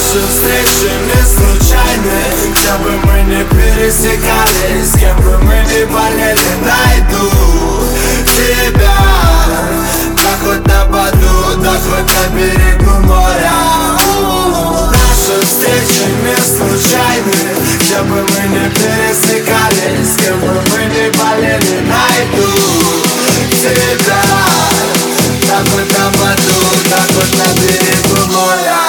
Наши встречи не случайны, где бы мы не пересекались, с кем бы мы ни болели, найду тебя. Да хоть на Баду, да хоть на берегу моря. Наши встречи не случайны, где бы мы не пересекались, с кем бы мы ни болели, найду тебя. Да хоть на Баду, да хоть на берегу моря.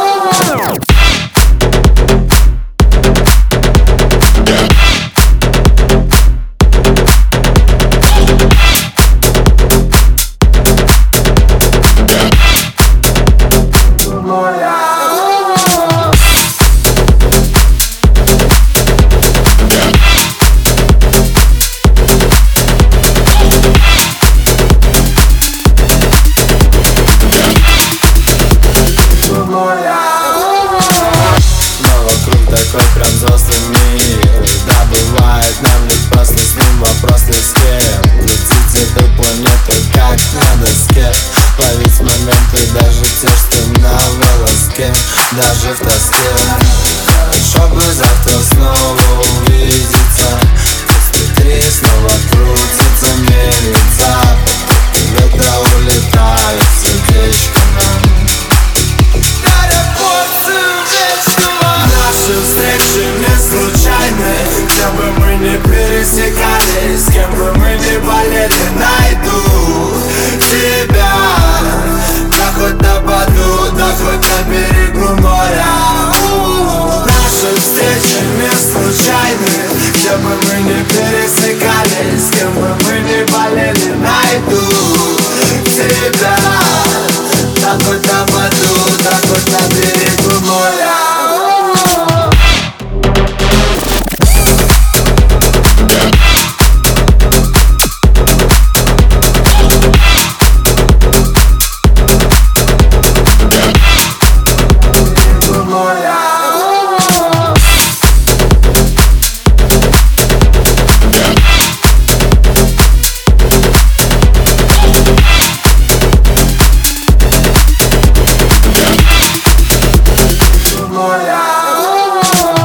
Такой прям взрослый мир. Да, бывает, нам не просто с ним вопрос не с кем. Летите этой планеты как на доске. Ловить моменты, даже те, что на волоске. Даже в тоске. Чтобы завтра снова увидеться. Смотри, снова крутится, мельница. Ветра улетает, сердечко нам. Наши встречи не случайны, где бы мы не пересекались, с кем бы мы ни болели, найду тебя. Да хоть на Баду, да хоть на берегу моря. Наши встречи не случайны, где бы мы не пересекались, с кем бы мы ни болели, найду тебя. Да хоть на Баду, да хоть на берегу моря. Yeah.